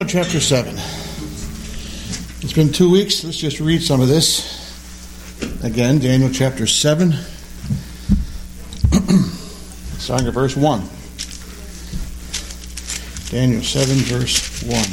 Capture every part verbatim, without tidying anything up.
Chapter seven. It's been two weeks. Let's just read some of this. Again, Daniel chapter seven. Starting at verse one. Daniel seven, verse one.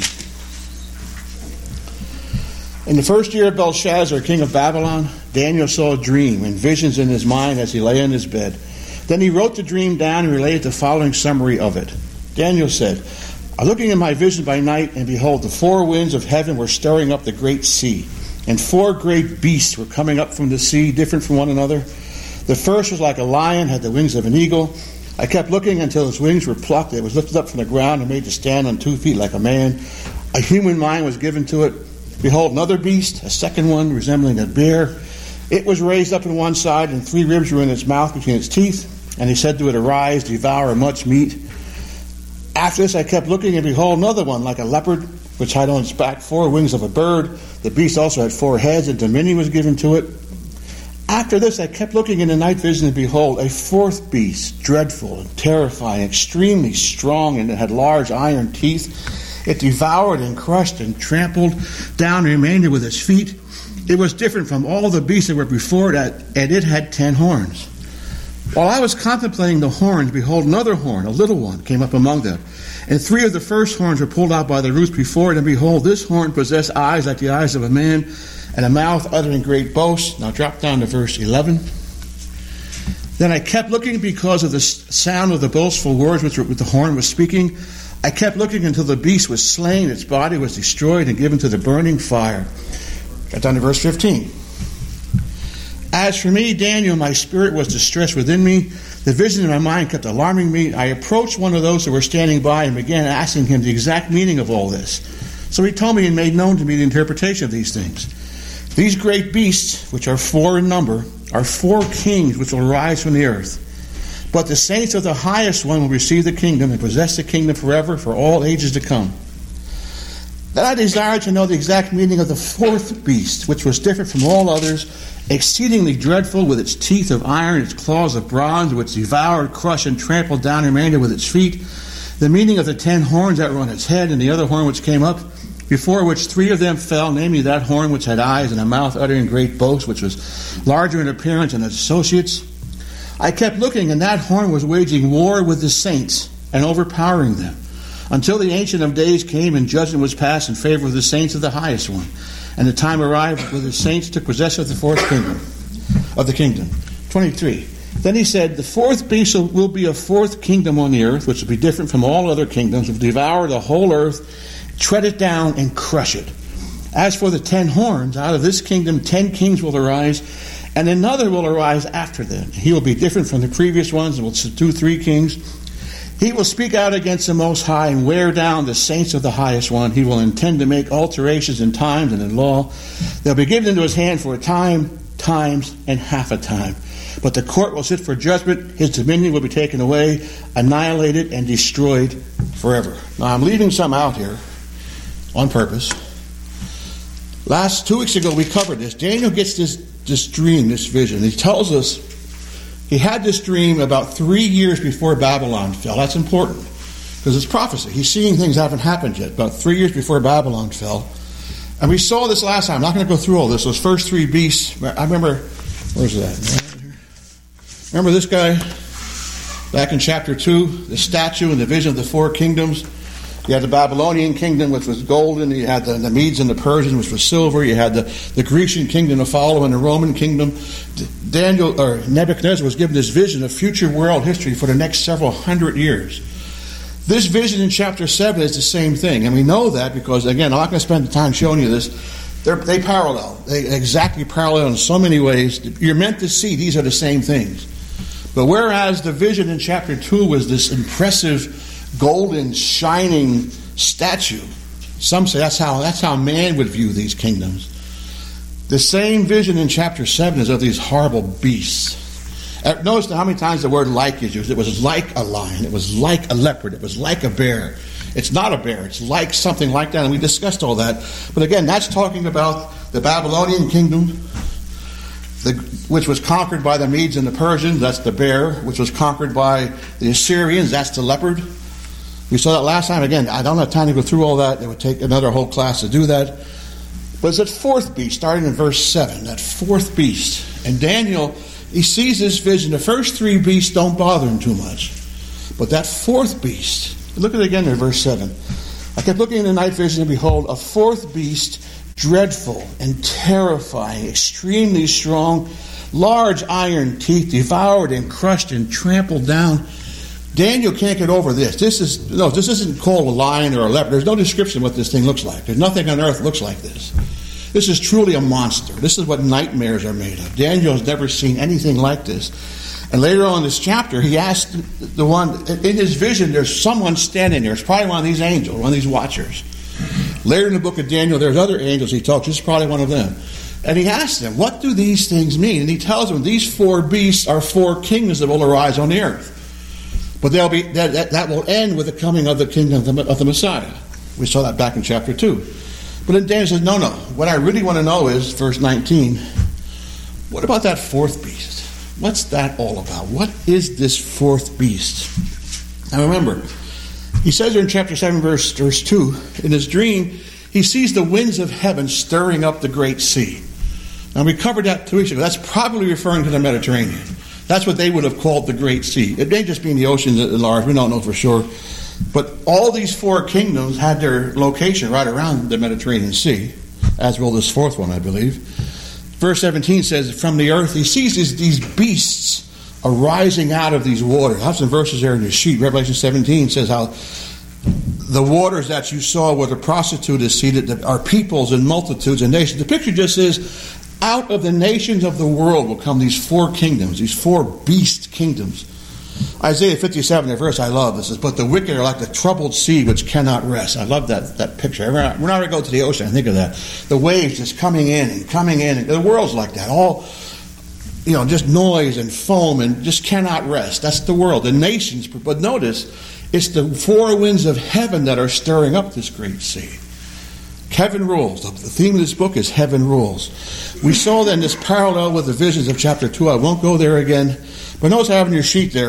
In the first year of Belshazzar, king of Babylon, Daniel saw a dream and visions in his mind as he lay in his bed. Then he wrote the dream down and related the following summary of it. Daniel said, I was looking in my vision by night, and behold, the four winds of heaven were stirring up the great sea, and four great beasts were coming up from the sea, different from one another. The first was like a lion, had the wings of an eagle. I kept looking until his wings were plucked. It was lifted up from the ground and made to stand on two feet like a man. A human mind was given to it. Behold, another beast, a second one resembling a bear. It was raised up on one side, and three ribs were in its mouth between its teeth. And he said to it, Arise, devour much meat. After this I kept looking, and behold, another one, like a leopard, which had on its back four wings of a bird. The beast also had four heads, and dominion was given to it. After this I kept looking in the night vision, and behold, a fourth beast, dreadful and terrifying, extremely strong, and it had large iron teeth. It devoured and crushed and trampled down the remainder with its feet. It was different from all the beasts that were before it, and it had ten horns. While I was contemplating the horns, behold, another horn, a little one, came up among them. And three of the first horns were pulled out by the roots before it, and behold, this horn possessed eyes like the eyes of a man, and a mouth uttering great boasts. Now drop down to verse eleven. Then I kept looking because of the sound of the boastful words which the horn was speaking. I kept looking until the beast was slain, its body was destroyed and given to the burning fire. Drop down to verse fifteen. As for me, Daniel, my spirit was distressed within me. The vision in my mind kept alarming me. I approached one of those who were standing by and began asking him the exact meaning of all this. So he told me and made known to me the interpretation of these things. These great beasts, which are four in number, are four kings which will rise from the earth. But the saints of the highest one will receive the kingdom and possess the kingdom forever for all ages to come. Then I desired to know the exact meaning of the fourth beast, which was different from all others, exceedingly dreadful, with its teeth of iron, its claws of bronze, which devoured, crushed, and trampled down the remainder with its feet. The meaning of the ten horns that were on its head, and the other horn which came up, before which three of them fell, namely that horn which had eyes and a mouth uttering great boasts, which was larger in appearance than its associates. I kept looking, and that horn was waging war with the saints and overpowering them, until the Ancient of Days came and judgment was passed in favor of the saints of the highest one. And the time arrived when the saints took possession of the fourth kingdom, of the kingdom. twenty-three. Then he said, the fourth beast will be a fourth kingdom on the earth, which will be different from all other kingdoms, will devour the whole earth, tread it down, and crush it. As for the ten horns, out of this kingdom ten kings will arise, and another will arise after them. He will be different from the previous ones, and will subdue three kings. He will speak out against the Most High and wear down the saints of the highest one. He will intend to make alterations in times and in law. They'll be given into his hand for a time, times, and half a time. But the court will sit for judgment. His dominion will be taken away, annihilated, and destroyed forever. Now, I'm leaving some out here on purpose. Last two weeks ago, we covered this. Daniel gets this, this dream, this vision. He tells us he had this dream about three years before Babylon fell. That's important because it's prophecy. He's seeing things that haven't happened yet. About three years before Babylon fell. And we saw this last time. I'm not going to go through all this. Those first three beasts. I remember, where's that? Remember this guy? Back in chapter two, the statue and the vision of the four kingdoms. You had the Babylonian kingdom, which was golden. You had the, the Medes and the Persians, which was silver. You had the, the Grecian kingdom to follow, and the Roman kingdom. Daniel or Nebuchadnezzar was given this vision of future world history for the next several hundred years. This vision in chapter seven is the same thing, and we know that because, again, I'm not going to spend the time showing you this. They're, they parallel. They exactly parallel in so many ways. You're meant to see these are the same things. But whereas the vision in chapter two was this impressive golden, shining statue. Some say that's how that's how man would view these kingdoms. The same vision in chapter seven is of these horrible beasts. Notice how many times the word like is used. It was like a lion. It was like a leopard. It was like a bear. It's not a bear. It's like something like that. And we discussed all that. But again, that's talking about the Babylonian kingdom, the, which was conquered by the Medes and the Persians. That's the bear. Which was conquered by the Assyrians. That's the leopard. We saw that last time. Again, I don't have time to go through all that. It would take another whole class to do that. But it's that fourth beast, starting in verse seven, that fourth beast. And Daniel, he sees this vision. The first three beasts don't bother him too much. But that fourth beast, look at it again in verse seven. I kept looking in the night vision, and behold, a fourth beast, dreadful and terrifying, extremely strong, large iron teeth, devoured and crushed and trampled down. Daniel can't get over this. This is no, this isn't called a lion or a leopard. There's no description of what this thing looks like. There's nothing on earth looks like this. This is truly a monster. This is what nightmares are made of. Daniel has never seen anything like this. And later on in this chapter, he asked the one, in his vision, there's someone standing there. It's probably one of these angels, one of these watchers. Later in the book of Daniel, there's other angels he talks to. This is probably one of them. And he asks them, what do these things mean? And he tells them, these four beasts are four kingdoms that will arise on the earth. But they'll be that, that, that will end with the coming of the kingdom of the, of the Messiah. We saw that back in chapter two. But then Daniel says, no, no. What I really want to know is, verse nineteen, what about that fourth beast? What's that all about? What is this fourth beast? Now remember, he says there in chapter seven, verse, verse two, in his dream, he sees the winds of heaven stirring up the great sea. Now we covered that two weeks ago. That's probably referring to the Mediterranean. That's what they would have called the Great Sea. It may just be in the oceans at large. We don't know for sure. But all these four kingdoms had their location right around the Mediterranean Sea, as will this fourth one, I believe. Verse seventeen says, from the earth, he sees these, these beasts arising out of these waters. I have some verses there in your sheet. Revelation seventeen says how the waters that you saw where the prostitute is seated are peoples and multitudes and nations. The picture just says, out of the nations of the world will come these four kingdoms, these four beast kingdoms. Isaiah fifty-seven, the verse I love, this is, but the wicked are like the troubled sea which cannot rest. I love that, that picture. Whenever I go to the ocean, I think of that. The waves just coming in and coming in. And the world's like that. All, you know, just noise and foam and just cannot rest. That's the world. The nations. But notice, it's the four winds of heaven that are stirring up this great sea. Heaven rules. The theme of this book is heaven rules. We saw then this parallel with the visions of chapter two. I won't go there again. But notice I have in your sheet there.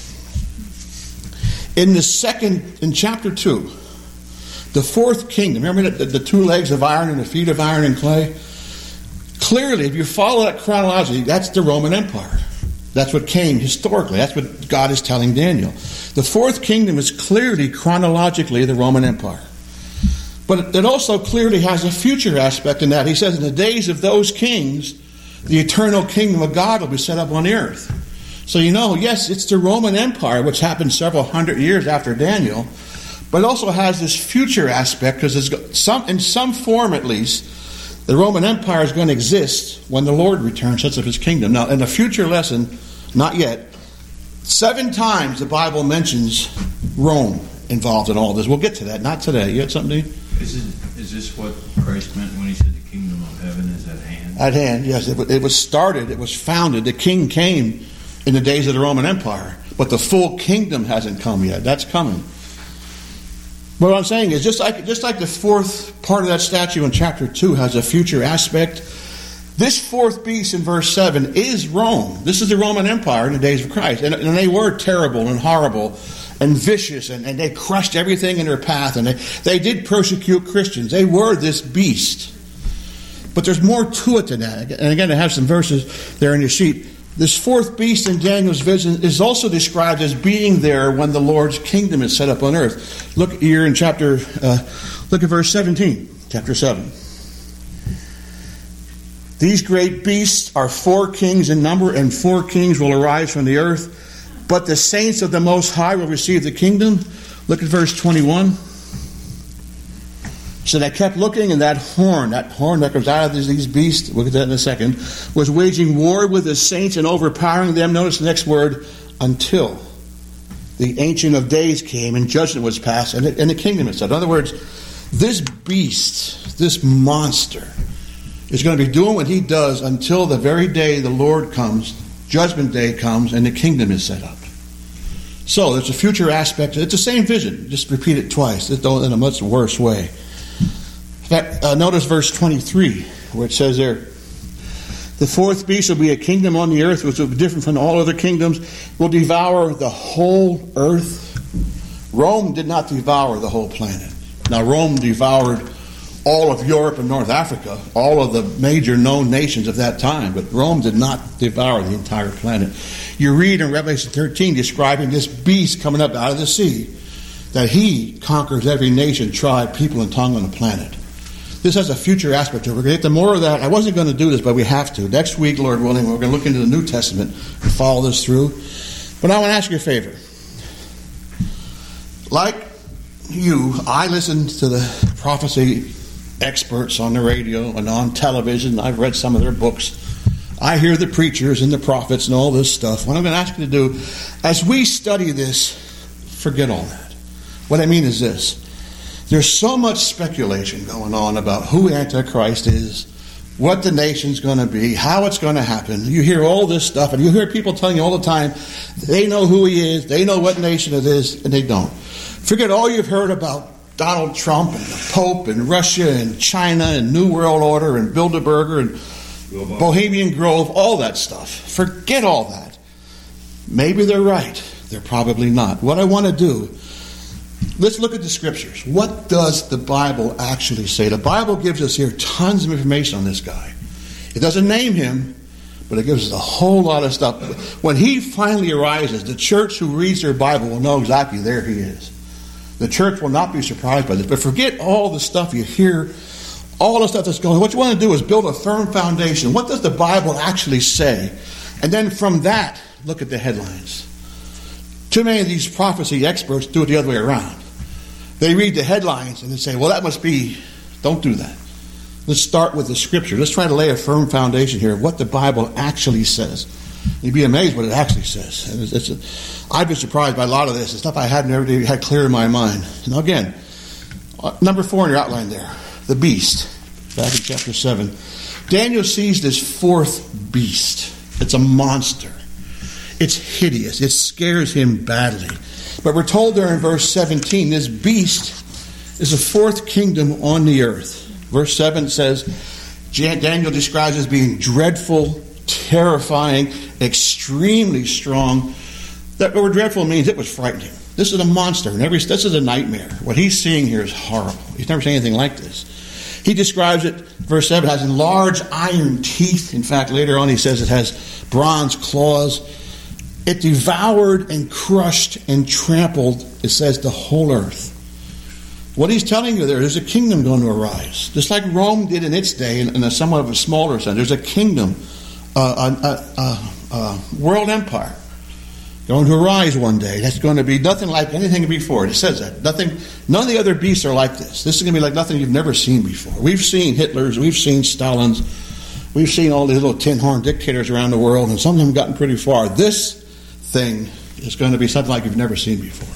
In the second, in chapter two, the fourth kingdom, remember the, the two legs of iron and the feet of iron and clay? Clearly, if you follow that chronology, that's the Roman Empire. That's what came historically. That's what God is telling Daniel. The fourth kingdom is clearly, chronologically, the Roman Empire. But it also clearly has a future aspect in that. He says, in the days of those kings, the eternal kingdom of God will be set up on the earth. So you know, yes, it's the Roman Empire, which happened several hundred years after Daniel, but it also has this future aspect, because it's some, in some form at least, the Roman Empire is going to exist when the Lord returns, sets up his kingdom. Now, in the future lesson, not yet, seven times the Bible mentions Rome involved in all this. We'll get to that. Not today. You had something? Is, it, is this what Christ meant when he said the kingdom of heaven is at hand? At hand, yes. It, it was started. It was founded. The king came in the days of the Roman Empire. But the full kingdom hasn't come yet. That's coming. But what I'm saying is, just like, just like the fourth part of that statue in chapter two has a future aspect, this fourth beast in verse seven is Rome. This is the Roman Empire in the days of Christ. And, and they were terrible and horrible and vicious, and, and they crushed everything in their path, and they, they did persecute Christians. They were this beast. But there's more to it than that. And again, I have some verses there in your sheet. This fourth beast in Daniel's vision is also described as being there when the Lord's kingdom is set up on earth. Look here in chapter, uh, look at verse seventeen, chapter seven. These great beasts are four kings in number, and four kings will arise from the earth. But the saints of the Most High will receive the kingdom. Look at verse twenty-one. So they kept looking, and that horn, that horn that comes out of these beasts, we'll get that in a second, was waging war with the saints and overpowering them. Notice the next word, until the Ancient of Days came and judgment was passed, and the, and the kingdom is set. In other words, this beast, this monster, is going to be doing what he does until the very day the Lord comes, judgment day comes, and the kingdom is set up. So there's a future aspect. It's the same vision. Just repeat it twice, though in a much worse way. In fact, uh, notice verse twenty-three, where it says there, the fourth beast will be a kingdom on the earth which will be different from all other kingdoms, will devour the whole earth, Rome did not devour the whole planet. Now, Rome devoured all of Europe and North Africa, all of the major known nations of that time, but Rome did not devour the entire planet. You read in Revelation thirteen describing this beast coming up out of the sea, that he conquers every nation, tribe, people, and tongue on the planet. This has a future aspect to it. We're going to get to more of that. I wasn't going to do this, but we have to. Next week, Lord willing, we're going to look into the New Testament and follow this through. But I want to ask you a favor. Like you, I listen to the prophecy experts on the radio and on television. I've read some of their books. I hear the preachers and the prophets and all this stuff. What I'm going to ask you to do, as we study this, forget all that. What I mean is this. There's so much speculation going on about who Antichrist is, what the nation's going to be, how it's going to happen. You hear all this stuff, and you hear people telling you all the time, they know who he is, they know what nation it is, and they don't. Forget all you've heard about Donald Trump and the Pope and Russia and China and New World Order and Bilderberger and Bohemian Grove, all that stuff. Forget all that. Maybe they're right. They're probably not. What I want to do, let's look at the scriptures. What does the Bible actually say? The Bible gives us here tons of information on this guy. It doesn't name him, but it gives us a whole lot of stuff. When he finally arises, the church who reads their Bible will know exactly there he is. The church will not be surprised by this. But forget all the stuff you hear, all the stuff that's going on. What you want to do is build a firm foundation. What does the Bible actually say? And then from that, look at the headlines. Too many of these prophecy experts do it the other way around. They read the headlines and they say, well, that must be, don't do that. Let's start with the scripture. Let's try to lay a firm foundation here of what the Bible actually says. You'd be amazed what it actually says. And it's, it's a, I've been surprised by a lot of this. It's stuff I hadn't ever had clear in my mind. Now again, uh, number four in your outline there, the beast. Back in chapter seven. Daniel sees this fourth beast. It's a monster. It's hideous. It scares him badly. But we're told there in verse seventeen, this beast is a fourth kingdom on the earth. Verse seven says, Daniel describes it as being dreadful, terrifying, extremely strong. That word dreadful means it was frightening. This is a monster. And every, this is a nightmare. What he's seeing here is horrible. He's never seen anything like this. He describes it, verse seven, has large iron teeth. In fact, later on he says it has bronze claws. It devoured and crushed and trampled, it says, the whole earth. What he's telling you there, there's a kingdom going to arise. Just like Rome did in its day, in, in a somewhat of a smaller sense. There's a kingdom, uh, a, a, a, a world empire going to arise one day. That's going to be nothing like anything before. It says that. Nothing. None of the other beasts are like this. This is going to be like nothing you've never seen before. We've seen Hitlers. We've seen Stalins. We've seen all these little tin-horn dictators around the world, and some of them have gotten pretty far. This thing is going to be something like you've never seen before.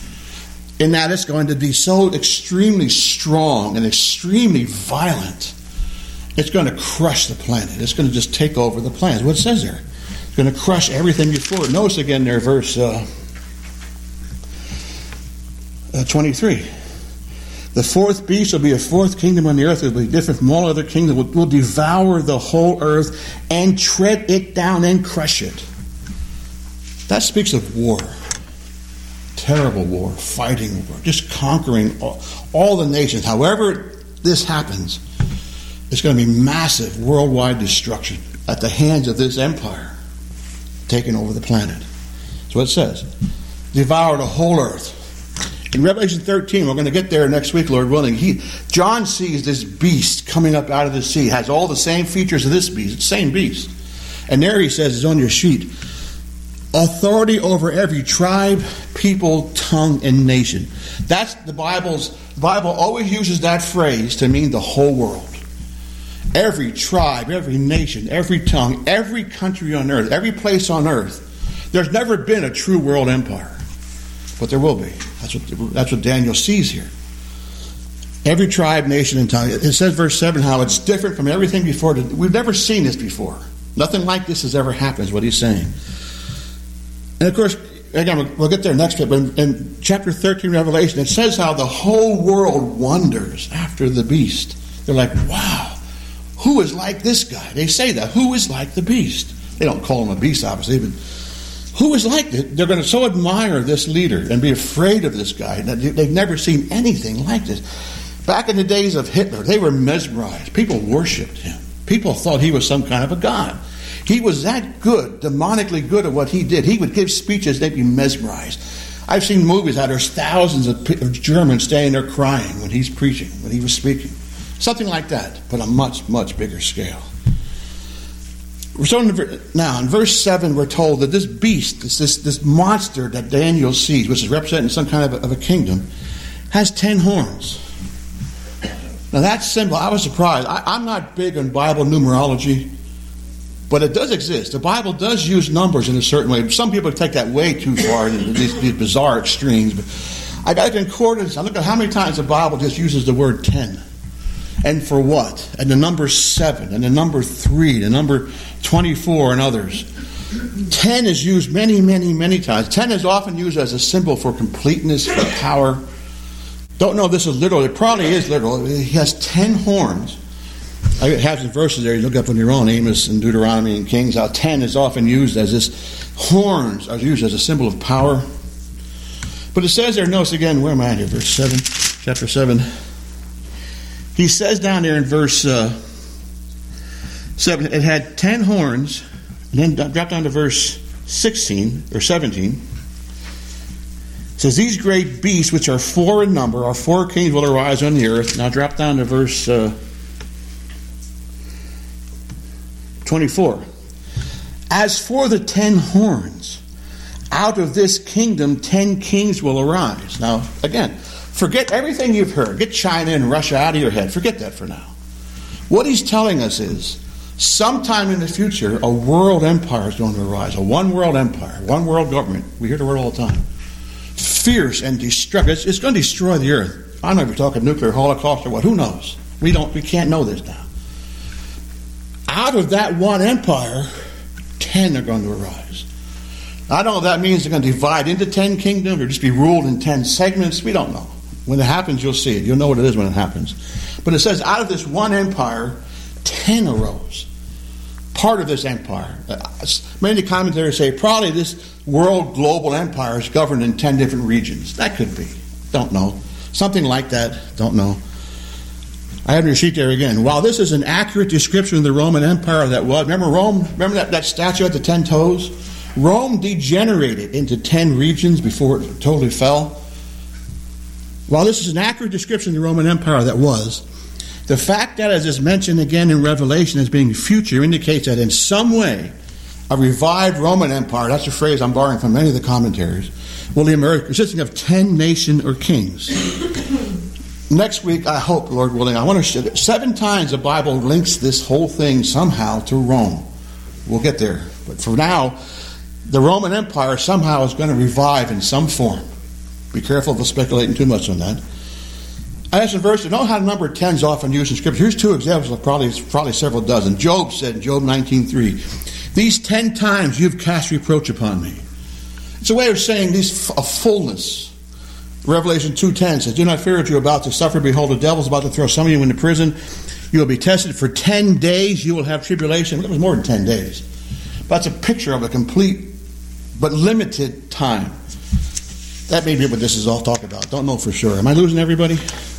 In that it's going to be so extremely strong and extremely violent, it's going to crush the planet. It's going to just take over the planet. What it says there. It's going to crush everything before it. Notice again there, verse uh, uh, twenty-three. The fourth beast will be a fourth kingdom on the earth. It will be different from all other kingdoms. It will devour the whole earth and tread it down and crush it. That speaks of war. Terrible war, fighting war, just conquering all, all the nations. However this happens, it's going to be massive worldwide destruction at the hands of this empire taking over the planet. That's what it says. Devour the whole earth. In Revelation thirteen, we're going to get there next week, Lord willing. He, John sees this beast coming up out of the sea. It has all the same features of this beast. It's the same beast. And there he says, it's on your sheet, authority over every tribe, people, tongue, and nation. That's the Bible's. The Bible always uses that phrase to mean the whole world. Every tribe, every nation, every tongue, every country on earth, every place on earth. There's never been a true world empire, but there will be. That's what that's what Daniel sees here. Every tribe, nation, and tongue. It says, verse seven, how it's different from everything before. We've never seen this before. Nothing like this has ever happened, is what he's saying. And of course, again, we'll get there next week, but in, in chapter thirteen, Revelation, it says how the whole world wonders after the beast. They're like, wow, who is like this guy? They say that. Who is like the beast? They don't call him a beast, obviously, but Who is like it? They're going to so admire this leader and be afraid of this guy. They've never seen anything like this. Back in the days of Hitler, they were mesmerized. People worshipped him. People thought he was some kind of a god. He was that good, demonically good at what he did. He would give speeches, they'd be mesmerized. I've seen movies that there's thousands of Germans standing there crying when he's preaching, when he was speaking. Something like that, but on a much, much bigger scale. So now, in verse seven, we're told that this beast, this, this, this monster that Daniel sees, which is representing some kind of a, of a kingdom, has ten horns. Now that symbol, I was surprised. I, I'm not big on Bible numerology, but it does exist. The Bible does use numbers in a certain way. Some people take that way too far into these, these bizarre extremes. But I got a concordance. I look at how many times the Bible just uses the word ten. And for what? And the number seven, and the number three, the number twenty-four, and others. Ten is used many, many, many times. Ten is often used as a symbol for completeness, for power. Don't know if this is literal. It probably is literal. He has ten horns. I have some verses there. You look up on your own, Amos and Deuteronomy and Kings, how ten is often used as this. Horns are used as a symbol of power. But it says there, notice again, where am I here? Verse seven, chapter seven. He says down there in verse uh, seven, it had ten horns, and then drop down to verse sixteen or seventeen. It says, these great beasts, which are four in number, our four kings will arise on the earth. Now drop down to verse uh, twenty-four. As for the ten horns, out of this kingdom ten kings will arise. Now, again, forget everything you've heard. Get China and Russia out of your head. Forget that for now. What he's telling us is, sometime in the future, a world empire is going to arise. A one world empire, one world government. We hear the word all the time. Fierce and destructive. It's, it's going to destroy the earth. I don't know if you're talking nuclear holocaust or what. Who knows? We don't. We can't know this now. Out of that one empire, ten are going to arise. I don't know if that means they're going to divide into ten kingdoms or just be ruled in ten segments. We don't know. When it happens, you'll see it. You'll know what it is when it happens. But it says, out of this one empire, ten arose. Part of this empire. Many commentators say probably this world global empire is governed in ten different regions. That could be. Don't know. Something like that. Don't know. I have your sheet there again. While this is an accurate description of the Roman Empire that was, remember Rome? Remember that, that statue at the ten toes? Rome degenerated into ten regions before it totally fell. While this is an accurate description of the Roman Empire that was, the fact that, as is mentioned again in Revelation as being future, indicates that in some way a revived Roman Empire, that's a phrase I'm borrowing from many of the commentaries, will emerge consisting of ten nations or kings. Next week, I hope, Lord willing, I want to show that seven times the Bible links this whole thing somehow to Rome. We'll get there. But for now, the Roman Empire somehow is going to revive in some form. Be careful of speculating too much on that. I asked in verse, you know how the number ten is often used in Scripture? Here's two examples of probably, probably several dozen. Job said in Job nineteen three, these ten times you've cast reproach upon me. It's a way of saying these a fullness. Revelation two ten says, do not fear what you're about to suffer. Behold, the devil's about to throw some of you into prison. You will be tested for ten days. You will have tribulation. It was more than ten days. But that's a picture of a complete but limited time. That may be what this is all talk about. Don't know for sure. Am I losing everybody?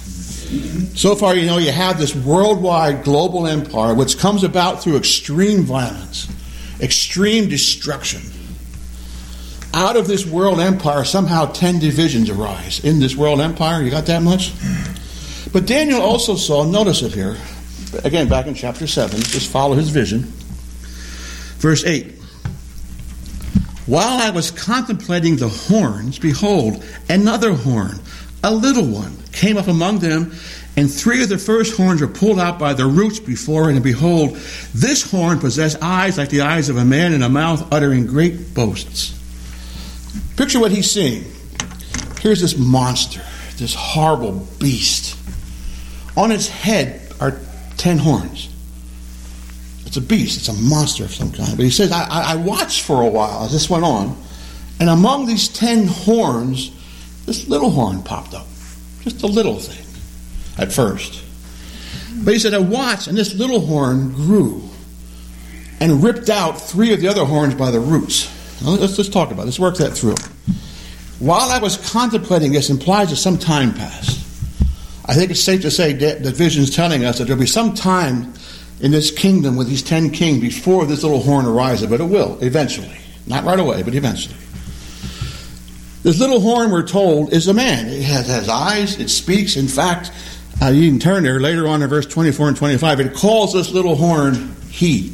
So far, you know, you have this worldwide global empire which comes about through extreme violence, extreme destruction. Out of this world empire, somehow ten divisions arise. In this world empire, you got that much? But Daniel also saw, notice it here, again back in chapter seven, just follow his vision. Verse eight. While I was contemplating the horns, behold, another horn, a little one, came up among them, and three of the first horns were pulled out by the roots before it, and behold, this horn possessed eyes like the eyes of a man, and a mouth uttering great boasts. Picture what he's seeing. Here's this monster, this horrible beast. On its head are ten horns. It's a beast. It's a monster of some kind. But he says, I, I watched for a while as this went on, and among these ten horns, this little horn popped up. Just a little thing at first. But he said, I watched, and this little horn grew and ripped out three of the other horns by the roots. Let's just talk about it. Let's work that through. While I was contemplating this, implies that some time passed. I think it's safe to say that the vision is telling us that there'll be some time in this kingdom with these ten kings before this little horn arises, but it will eventually. Not right away, but eventually. This little horn, we're told, is a man. It has, has eyes, it speaks. In fact, uh, you can turn there later on in verse twenty-four and twenty-five. It calls this little horn he.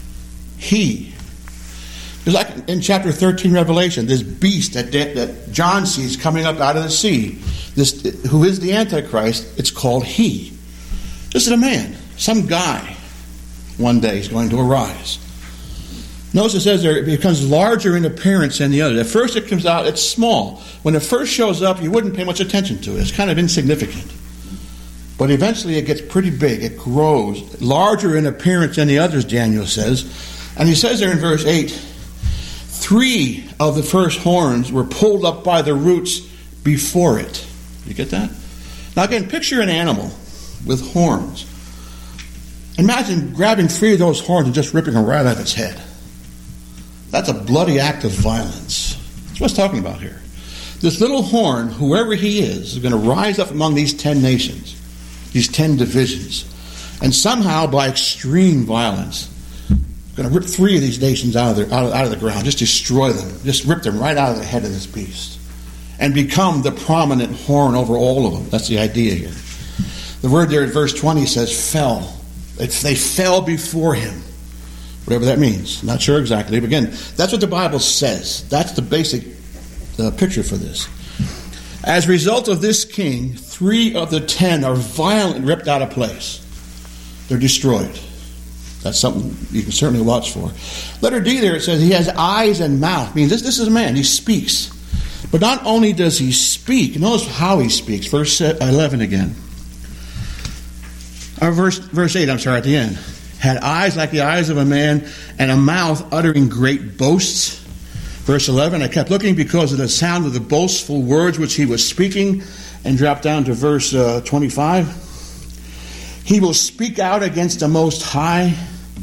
He. It's like in chapter thirteen, Revelation, this beast that, that John sees coming up out of the sea, this who is the Antichrist, it's called he. This is a man, some guy. One day he's going to arise. Notice it says there it becomes larger in appearance than the other. At first it comes out, it's small. When it first shows up, you wouldn't pay much attention to it. It's kind of insignificant. But eventually it gets pretty big. It grows. Larger in appearance than the others, Daniel says. And he says there in verse eight, three of the first horns were pulled up by the roots before it. You get that? Now again, picture an animal with horns. Imagine grabbing three of those horns and just ripping them right out of its head. That's a bloody act of violence. That's what it's talking about here. This little horn, whoever he is, is going to rise up among these ten nations, these ten divisions, and somehow by extreme violence, going to rip three of these nations out of, their, out, of, out of the ground, just destroy them, just rip them right out of the head of this beast, and become the prominent horn over all of them. That's the idea here. The word there in verse twenty says fell. They fell before him. Whatever that means. Not sure exactly. But again, that's what the Bible says. That's the basic uh, picture for this. As a result of this king, three of the ten are violently ripped out of place. They're destroyed. That's something you can certainly watch for. Letter D there, it says he has eyes and mouth. It means this, this is a man. He speaks. But not only does he speak, notice how he speaks. Verse eleven again. Or verse, verse eight, I'm sorry, at the end. Had eyes like the eyes of a man, and a mouth uttering great boasts. Verse eleven, I kept looking because of the sound of the boastful words which he was speaking. And drop down to verse uh, twenty-five. He will speak out against the Most High.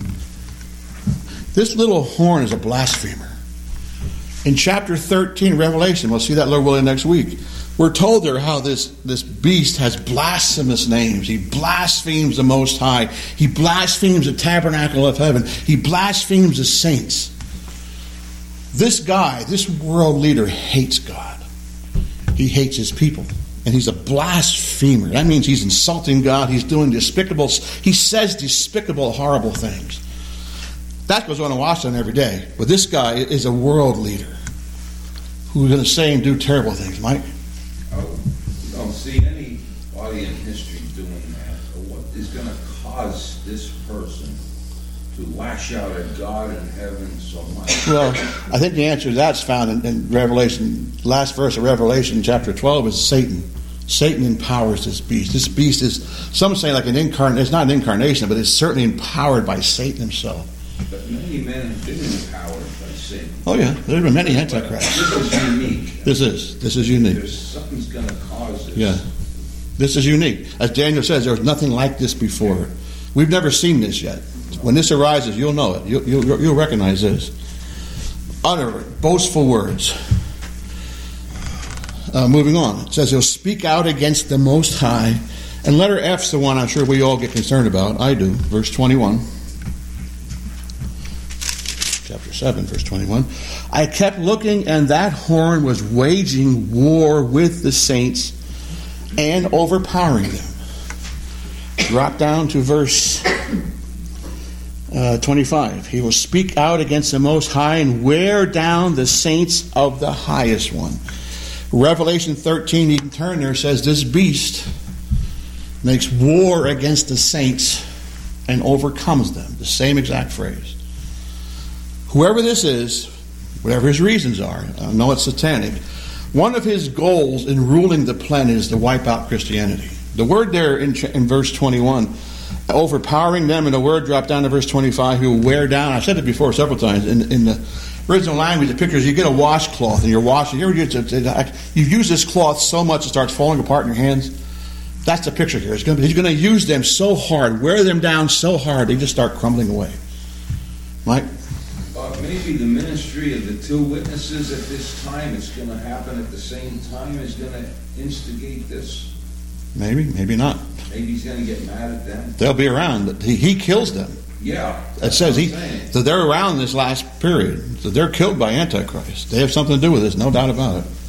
This little horn is a blasphemer. In chapter thirteen, Revelation, we'll see that, Lord willing, next week. We're told there how this, this beast has blasphemous names. He blasphemes the Most High. He blasphemes the tabernacle of heaven. He blasphemes the saints. This guy, this world leader, hates God. He hates his people. And he's a blasphemer. That means he's insulting God. He's doing despicable, he says despicable, horrible things. That goes on in Washington every day. But this guy is a world leader who's going to say and do terrible things. Mike? Oh, you don't see anybody in history doing that. What is going to cause this person to lash out at God in heaven so much? Well, I think the answer to that's found in, in Revelation. Last verse of Revelation, chapter twelve, is Satan. Satan empowers this beast. This beast is, some say like an incarnate. It's not an incarnation, but it's certainly empowered by Satan himself. But many men have been empowered by Satan. Oh yeah, there have been many antichrists. This is unique. This is. This is unique. There's something's going to cause this. Yeah. This is unique. As Daniel says, there was nothing like this before. We've never seen this yet. When this arises, you'll know it. You'll, you'll, you'll recognize this. Utter boastful words. Uh, moving on. It says he'll speak out against the Most High. And letter F's the one I'm sure we all get concerned about. I do. Verse twenty-one. Chapter seven, verse twenty-one. I kept looking, and that horn was waging war with the saints and overpowering them. Drop down to verse uh, twenty-five. He will speak out against the Most High and wear down the saints of the Highest One. Revelation thirteen, you can turn there, says this beast makes war against the saints and overcomes them. The same exact phrase. Whoever this is, whatever his reasons are, I know it's satanic, one of his goals in ruling the planet is to wipe out Christianity. The word there in, in verse twenty-one, overpowering them, and the word dropped down to verse twenty-five, he will wear down. I've said it before several times. In, in the original language, the pictures, you get a washcloth and you're washing. You ever use it, you've used this cloth so much it starts falling apart in your hands. That's the picture here. It's going to, he's going to use them so hard, wear them down so hard, they just start crumbling away. Mike? Uh, maybe the ministry of the two witnesses at this time, it's going to happen at the same time, is going to instigate this. Maybe, maybe not. Maybe he's going to get mad at them. They'll be around, but he, he kills them. Yeah. It says he, so they're around this last period. So they're killed by Antichrist. They have something to do with this, no doubt about it.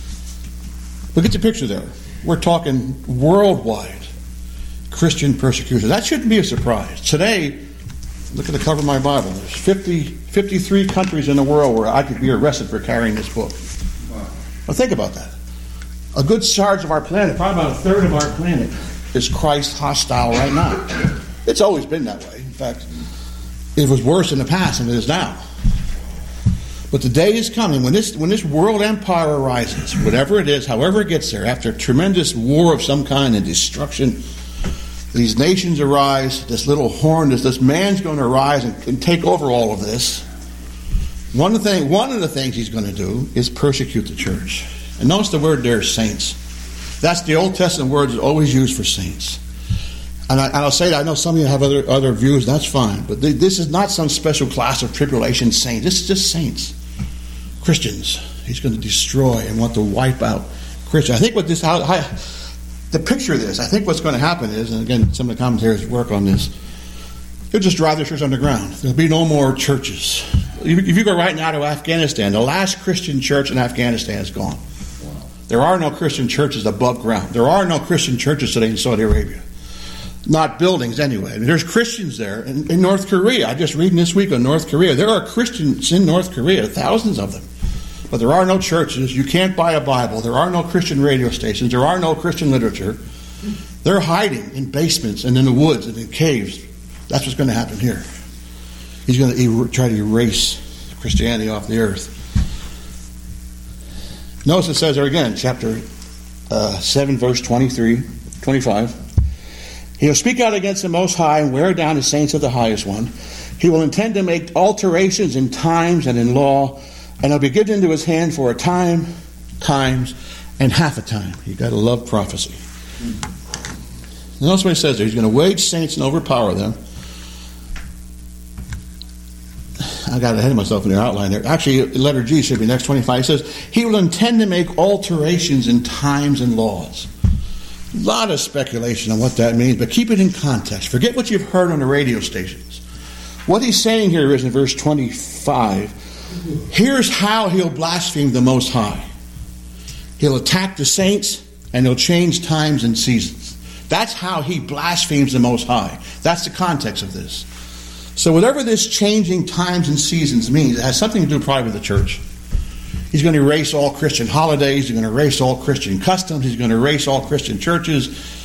But get the picture there. We're talking worldwide Christian persecution. That shouldn't be a surprise. Today, look at the cover of my Bible. There's fifty, fifty-three countries in the world where I could be arrested for carrying this book. Wow. Well, think about that. A good charge of our planet, probably about a third of our planet, is Christ hostile right now. It's always been that way. In fact, it was worse in the past than it is now. But the day is coming when this when this world empire arises, whatever it is, however it gets there, after a tremendous war of some kind and destruction, these nations arise, this little horn, this, this man's going to arise and, and take over all of this. One of, the thing, one of the things he's going to do is persecute the church. And notice the word there, saints. That's the Old Testament word that's always used for saints. And, I, and I'll say that, I know some of you have other, other views, that's fine. But th- this is not some special class of tribulation saints. This is just saints. Christians. He's going to destroy and want to wipe out Christians. I think what this, how, how, the picture of this, I think what's going to happen is, and again, some of the commentators work on this, they'll just drive the church underground. There'll be no more churches. If you go right now to Afghanistan, the last Christian church in Afghanistan is gone. Wow. There are no Christian churches above ground. There are no Christian churches today in Saudi Arabia. Not buildings anyway. I mean, there's Christians there. In, in North Korea, I just reading this week on North Korea, there are Christians in North Korea, thousands of them. But there are no churches. You can't buy a Bible. There are no Christian radio stations. There are no Christian literature. They're hiding in basements and in the woods and in caves. That's what's going to happen here. He's going to er- try to erase Christianity off the earth. Notice it says there again, chapter uh, seven, verse twenty-three, twenty-five. He will speak out against the Most High and wear down the saints of the Highest One. He will intend to make alterations in times and in law, and he'll be given into his hand for a time, times, and half a time. You've got to love prophecy. Notice what he says there. He's going to wage saints and overpower them. I got ahead of myself in the outline there. Actually, letter G should be next twenty-five. It says, he will intend to make alterations in times and laws. A lot of speculation on what that means, but keep it in context. Forget what you've heard on the radio stations. What he's saying here is in verse twenty-five, here's how he'll blaspheme the Most High. He'll attack the saints, and he'll change times and seasons. That's how he blasphemes the Most High. That's the context of this. So whatever this changing times and seasons means, it has something to do probably with the church. He's going to erase all Christian holidays. He's going to erase all Christian customs. He's going to erase all Christian churches.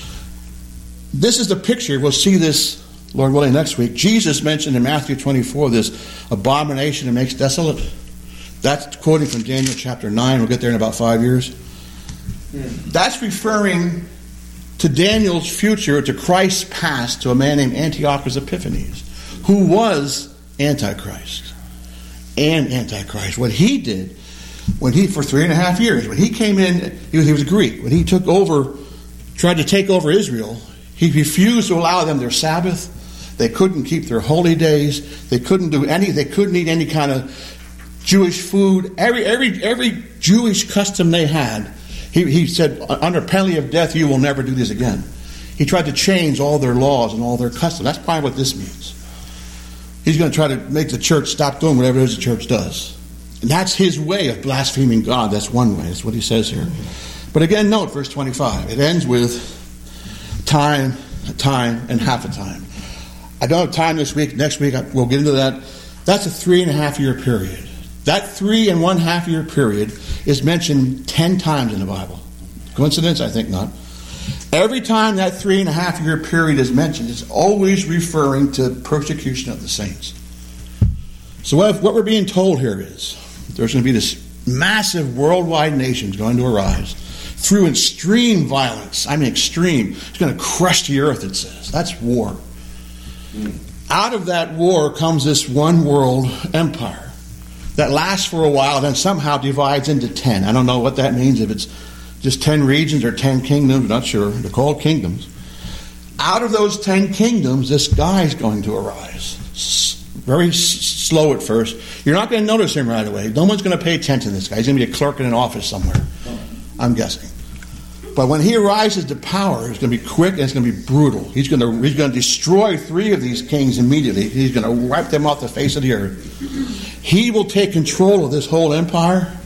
This is the picture. We'll see this, Lord willing, next week. Jesus mentioned in Matthew twenty-four this abomination that makes desolate. That's quoting from Daniel chapter nine. We'll get there in about five years. That's referring to Daniel's future, to Christ's past, to a man named Antiochus Epiphanes, who was Antichrist. And Antichrist. What he did, when he, for three and a half years, when he came in, he was, he was Greek. When he took over, tried to take over Israel, he refused to allow them their Sabbath. They couldn't keep their holy days. They couldn't do any, they couldn't eat any kind of Jewish food. Every, every, every Jewish custom they had, he, he said, under penalty of death, you will never do this again. He tried to change all their laws and all their customs. That's probably what this means. He's going to try to make the church stop doing whatever it is the church does. And that's his way of blaspheming God. That's one way. That's what he says here. But again, note verse twenty-five. It ends with time, a time, and half a time. I don't have time this week. Next week we'll get into that. That's a three and a half year period. That three and one half year period is mentioned ten times in the Bible. Coincidence? I think not. Every time that three and a half year period is mentioned, it's always referring to persecution of the saints. So what, what we're being told here is there's going to be this massive worldwide nation going to arise through extreme violence. I mean extreme. It's going to crush the earth, it says. That's war. Mm. Out of that war comes this one world empire that lasts for a while, then somehow divides into ten. I don't know what that means, if it's just ten regions or ten kingdoms, I'm not sure. They're called kingdoms. Out of those ten kingdoms, this guy is going to arise. very s- slow at first. You're not going to notice him right away. No one's going to pay attention to this guy. He's going to be a clerk in an office somewhere, I'm guessing. But when he rises to power, it's going to be quick and it's going to be brutal. He's going to he's going to destroy three of these kings immediately. He's going to wipe them off the face of the earth. He will take control of this whole empire.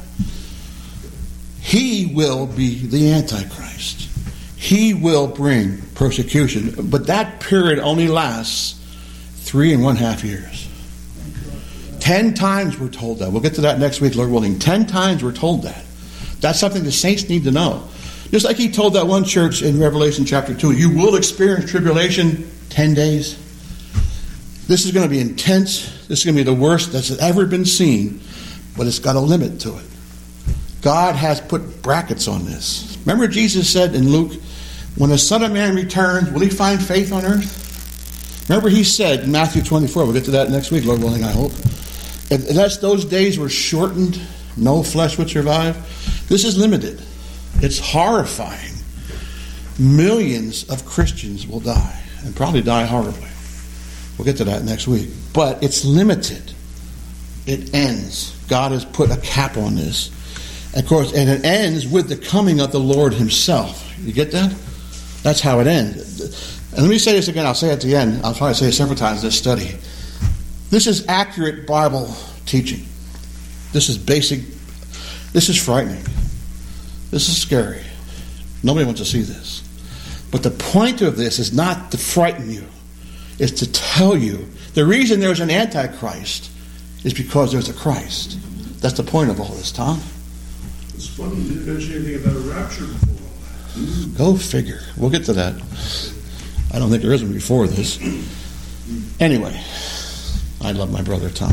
He will be the Antichrist. He will bring persecution. But that period only lasts three and one half years. Ten times we're told that. We'll get to that next week, Lord willing. Ten times we're told that. That's something the saints need to know. Just like he told that one church in Revelation chapter two, you will experience tribulation ten days. This is going to be intense. This is going to be the worst that's ever been seen. But it's got a limit to it. God has put brackets on this. Remember Jesus said in Luke, when the Son of Man returns, will he find faith on earth? Remember he said in Matthew twenty-four, we'll get to that next week, Lord willing, I hope. Unless those days were shortened, no flesh would survive. This is limited. It's horrifying. Millions of Christians will die, and probably die horribly. We'll get to that next week. But it's limited. It ends. God has put a cap on this. Of course, and it ends with the coming of the Lord himself. You get that? That's how it ends. And let me say this again. I'll say it at the end. I'll try to say it several times in this study. This is accurate Bible teaching. This is basic. This is frightening. This is scary. Nobody wants to see this. But the point of this is not to frighten you. It's to tell you the reason there's an Antichrist is because there's a Christ. That's the point of all this, Tom. It's funny you didn't mention anything about a rapture before all that. Go figure. We'll get to that. I don't think there is one before this. Anyway, I love my brother Tom.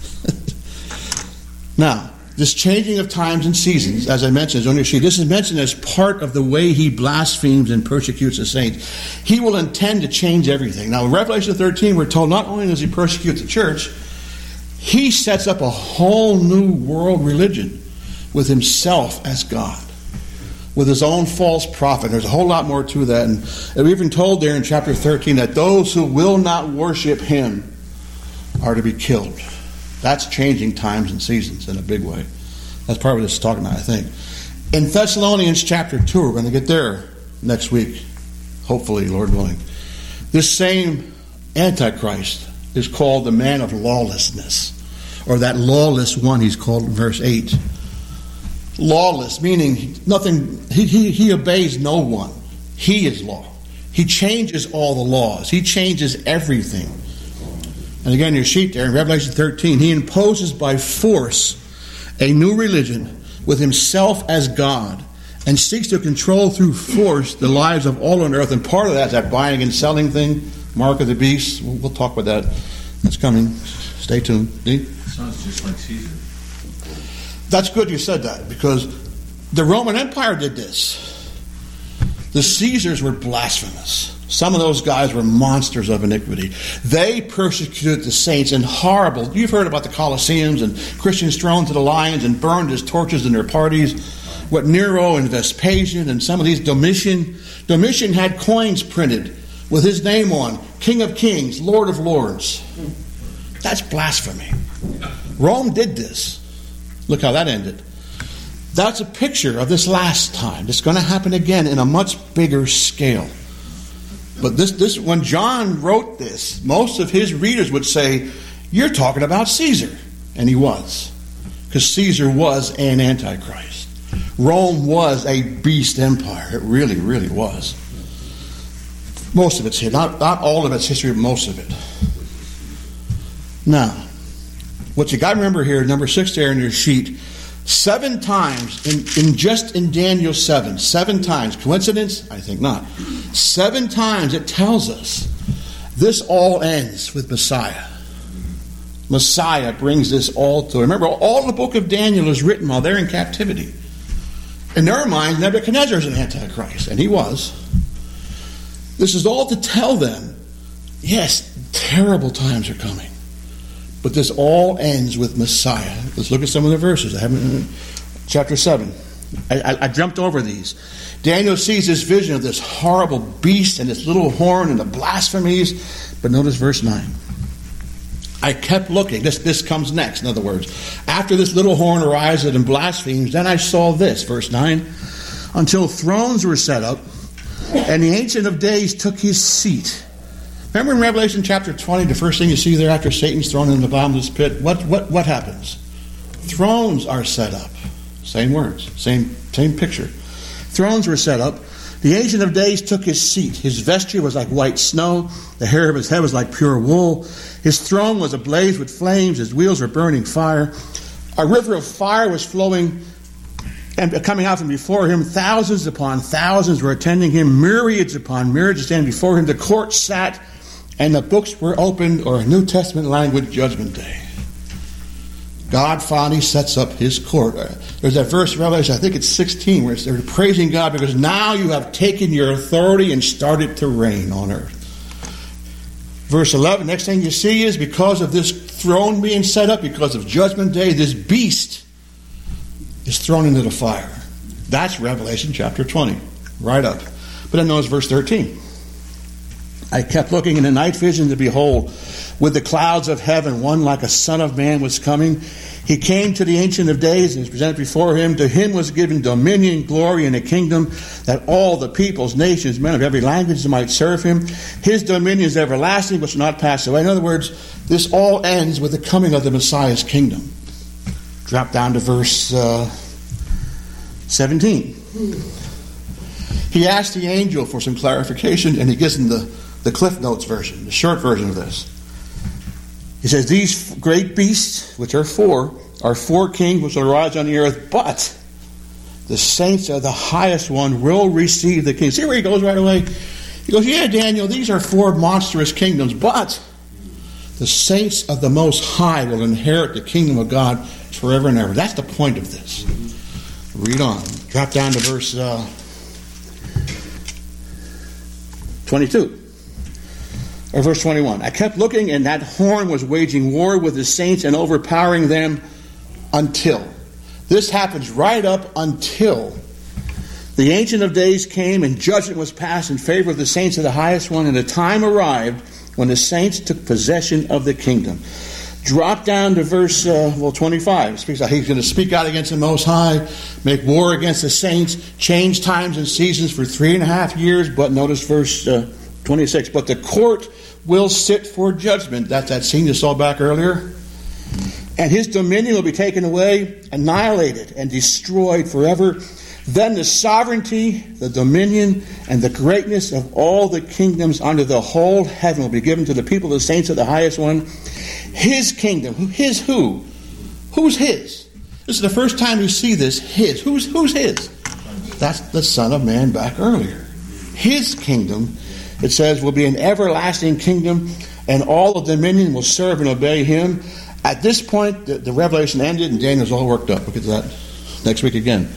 Now, this changing of times and seasons, as I mentioned, is on your sheet. This is mentioned as part of the way he blasphemes and persecutes the saints. He will intend to change everything. Now, in Revelation thirteen, we're told not only does he persecute the church, he sets up a whole new world religion with himself as God, with his own false prophet. There's a whole lot more to that. And we're even told there in chapter thirteen that those who will not worship him are to be killed. That's changing times and seasons in a big way. That's part of what this is talking about, I think. In Thessalonians chapter two, we're going to get there next week, hopefully, Lord willing. This same Antichrist is called the man of lawlessness, or that lawless one he's called in verse eight. Lawless, meaning nothing, he, he, he obeys no one. He is law. He changes all the laws. He changes everything. And again, your sheet there in Revelation thirteen, he imposes by force a new religion with himself as God and seeks to control through force the lives of all on earth. And part of that is that buying and selling thing, mark of the beast. We'll, we'll talk about that. That's coming. Stay tuned. See? Sounds just like Caesar. That's good you said that, because the Roman Empire did this. The Caesars were blasphemous. Some of those guys were monsters of iniquity. They persecuted the saints in horrible... You've heard about the Colosseums and Christians thrown to the lions and burned as torches in their parties. What Nero and Vespasian and some of these... Domitian. Domitian had coins printed with his name on. King of Kings, Lord of Lords. That's blasphemy. Rome did this. Look how that ended. That's a picture of this last time. It's going to happen again in a much bigger scale. But this, this, when John wrote this, most of his readers would say, you're talking about Caesar. And he was. Because Caesar was an Antichrist. Rome was a beast empire. It really, really was. Most of its history. Not, not all of its history, but most of it. Now, what you got to remember here, number six there in your sheet, seven times, in, in just in Daniel seven, seven times, coincidence? I think not. Seven times it tells us this all ends with Messiah. Messiah brings this all to. Remember, all the book of Daniel is written while they're in captivity. In their mind, Nebuchadnezzar is an Antichrist, and he was. This is all to tell them, yes, terrible times are coming. But this all ends with Messiah. Let's look at some of the verses. I haven't, chapter seven. I, I, I jumped over these. Daniel sees this vision of this horrible beast and this little horn and the blasphemies. But notice verse nine. I kept looking. This, this comes next, in other words. After this little horn arises and blasphemes, then I saw this, verse nine, until thrones were set up, and the Ancient of Days took his seat. Remember in Revelation chapter twenty, the first thing you see there after Satan's thrown in the bottomless pit? What, what, what happens? Thrones are set up. Same words, same, same picture. Thrones were set up. The Ancient of Days took his seat. His vesture was like white snow. The hair of his head was like pure wool. His throne was ablaze with flames. His wheels were burning fire. A river of fire was flowing and coming out from before him. Thousands upon thousands were attending him. Myriads upon myriads standing before him. The court sat, and the books were opened, or a New Testament language, Judgment Day. God finally sets up his court. There's that verse in Revelation, I think it's sixteen, where they're praising God because now you have taken your authority and started to reign on earth. Verse eleven, next thing you see is because of this throne being set up, because of Judgment Day, this beast is thrown into the fire. That's Revelation chapter twenty, right up. But then notice verse thirteen. I kept looking in the night vision to behold, with the clouds of heaven, one like a son of man was coming. He came to the Ancient of Days and was presented before him. To him was given dominion, glory, and a kingdom, that all the peoples, nations, men of every language might serve him. His dominion is everlasting, which will not pass away. In other words, this all ends with the coming of the Messiah's kingdom. Drop down to verse uh, seventeen. He asked the angel for some clarification, and he gives him the, the Cliff Notes version, the short version of this. He says, these great beasts, which are four, are four kings which will arise on the earth, but the saints of the highest one will receive the kingdom. See where he goes right away? He goes, yeah, Daniel, these are four monstrous kingdoms, but the saints of the Most High will inherit the kingdom of God forever and ever. That's the point of this. Read on. Drop down to verse uh, twenty-two. Or verse twenty-one. I kept looking, and that horn was waging war with the saints and overpowering them until. This happens right up until the Ancient of Days came and judgment was passed in favor of the saints of the highest one, and the time arrived when the saints took possession of the kingdom. Drop down to verse uh, well twenty-five. It speaks out, he's going to speak out against the Most High, make war against the saints, change times and seasons for three and a half years. But notice verse uh, twenty-six. But the court will sit for judgment. That's that scene you saw back earlier. And his dominion will be taken away, annihilated, and destroyed forever. Then the sovereignty, the dominion, and the greatness of all the kingdoms under the whole heaven will be given to the people of the saints of the highest one. His kingdom. His who? Who's his? This is the first time you see this. His. Who's, who's his? That's the Son of Man back earlier. His kingdom, it says, will be an everlasting kingdom, and all the dominion will serve and obey him. At this point, the, the revelation ended, and Daniel's all worked up. We'll get to that next week again.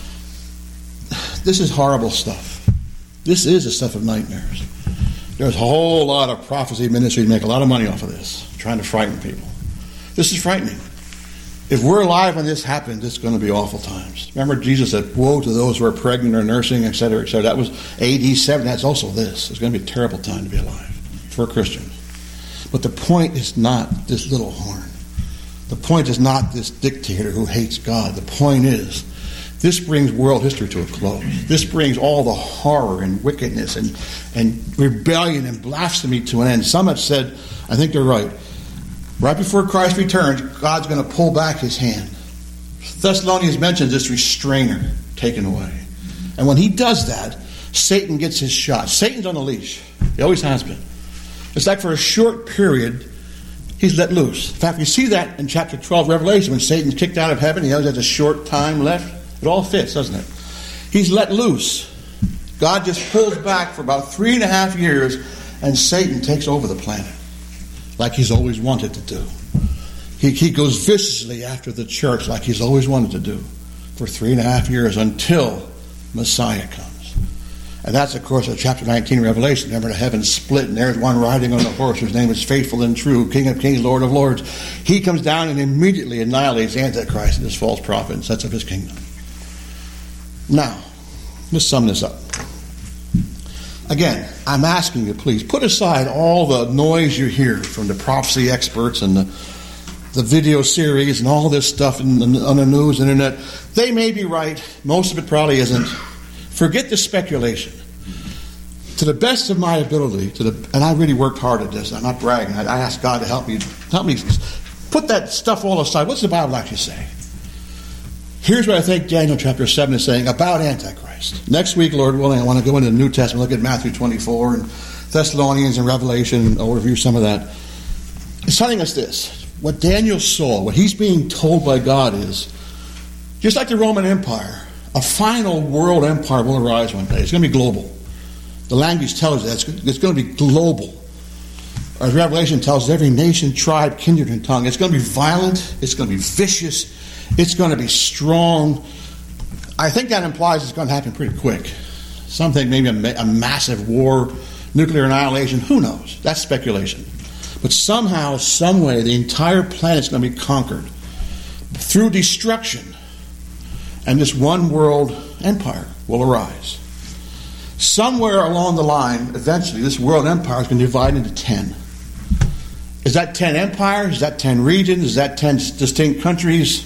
This is horrible stuff. This is the stuff of nightmares. There's a whole lot of prophecy ministry to make a lot of money off of this, trying to frighten people. This is frightening. If we're alive when this happens, it's going to be awful times. Remember, Jesus said, woe to those who are pregnant or nursing, et cetera, et cetera. That was A D seven. That's also this. It's going to be a terrible time to be alive for Christians. But the point is not this little horn. The point is not this dictator who hates God. The point is, this brings world history to a close. This brings all the horror and wickedness and, and rebellion and blasphemy to an end. Some have said, I think they're right, right before Christ returns, God's going to pull back his hand. Thessalonians mentions this restrainer taken away. And when he does that, Satan gets his shot. Satan's on a leash. He always has been. It's like for a short period, he's let loose. In fact, we see that in chapter twelve, Revelation, when Satan's kicked out of heaven. He always has a short time left. It all fits, doesn't it? He's let loose. God just pulls back for about three and a half years, and Satan takes over the planet, like he's always wanted to do. He, he goes viciously after the church, like he's always wanted to do, for three and a half years until Messiah comes. And that's, of course, in chapter nineteen of Revelation. Remember, the heavens split, and there's one riding on a horse whose name is Faithful and True, King of Kings, Lord of Lords. He comes down and immediately annihilates Antichrist and his false prophet and sets up his kingdom. Now, let's sum this up. Again, I'm asking you, please, put aside all the noise you hear from the prophecy experts and the, the video series and all this stuff in, in, on the news, internet. They may be right. Most of it probably isn't. Forget the speculation. To the best of my ability, to the and I really worked hard at this. I'm not bragging. I, I asked God to help me. Help me put that stuff all aside. What's the Bible actually say? Here's what I think Daniel chapter seven is saying about Antichrist. Next week, Lord willing, I want to go into the New Testament, look at Matthew twenty-four and Thessalonians and Revelation, and I'll review some of that. It's telling us this. What Daniel saw, what he's being told by God is, just like the Roman Empire, a final world empire will arise one day. It's going to be global. The language tells us that. It's going to be global. As Revelation tells us, every nation, tribe, kindred, and tongue. It's going to be violent. It's going to be vicious. It's going to be strong. I think that implies it's going to happen pretty quick. Some think maybe a, ma- a massive war, nuclear annihilation. Who knows? That's speculation. But somehow, some way, the entire planet's going to be conquered through destruction. And this one world empire will arise. Somewhere along the line, eventually, this world empire is going to divide into ten. Is that ten empires? Is that ten regions? Is that ten distinct countries?